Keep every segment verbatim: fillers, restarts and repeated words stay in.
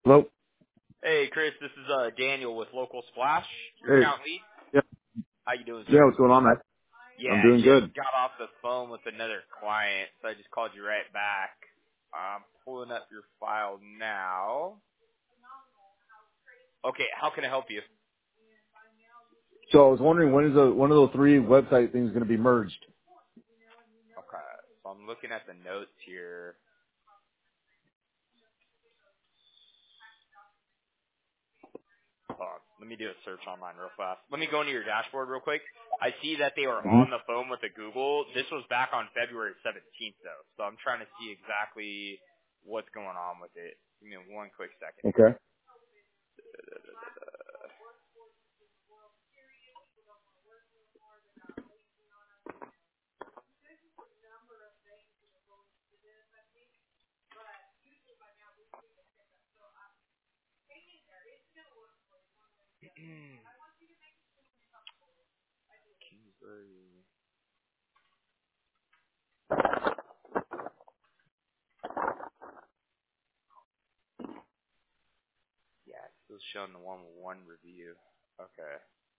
Hello? Hey, Chris, this is uh, Daniel with Local Splash, your Hey. account lead. Yeah. How you doing, Yeah, sir? what's going on, man? Yeah, I'm I doing just good. got off the phone with another client, so I just called you right back. I'm pulling up your file now. Okay, how can I help you? So I was wondering when is a, one of those three website things going to be merged? Okay, so I'm looking at the notes here. Hold on, let me do a search online real fast. Let me go into your dashboard real quick. I see that they were hmm on the phone with the Google. This was back on February seventeenth, though, so I'm trying to see exactly what's going on with it. Give me one quick second here. Okay. Kingsbury. Yeah, it's still showing the one with one review. Okay.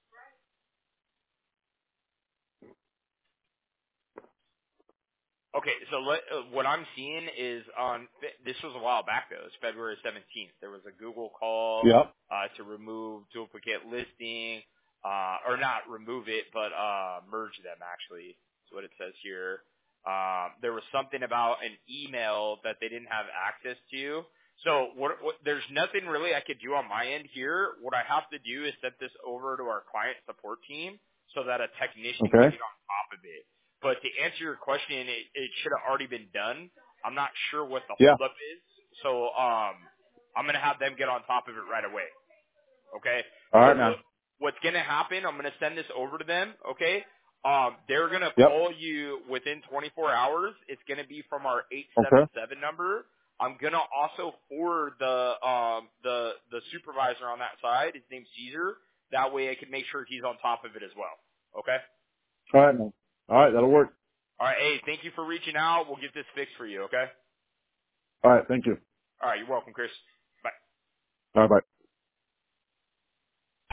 Okay, so let, uh, what I'm seeing is on this was a while back though. It's February seventeenth. There was a Google call Yep. uh, to remove duplicate listing, uh, or not remove it, but uh, merge them. Actually, is what it says here. Um, there was something about an email that they didn't have access to. So what, what, there's nothing really I could do on my end here. What I have to do is send this over to our client support team so that a technician can Okay. get on top of it. But to answer your question, it, it should have already been done. I'm not sure what the Yeah. holdup is, so um, I'm gonna have them get on top of it right away. Okay. All So right, what man. what's gonna happen? I'm gonna send this over to them. Okay. Um, they're gonna Yep. call you within twenty-four hours. It's gonna be from our eight seven Okay. seven number. I'm gonna also forward the um the the supervisor on that side. His name's Caesar. That way, I can make sure he's on top of it as well. Okay. All right, man. All right, that'll work. All right. Hey, thank you for reaching out. We'll get this fixed for you. Okay. All right, thank you. All right. You're welcome, Chris. Bye. All right, bye.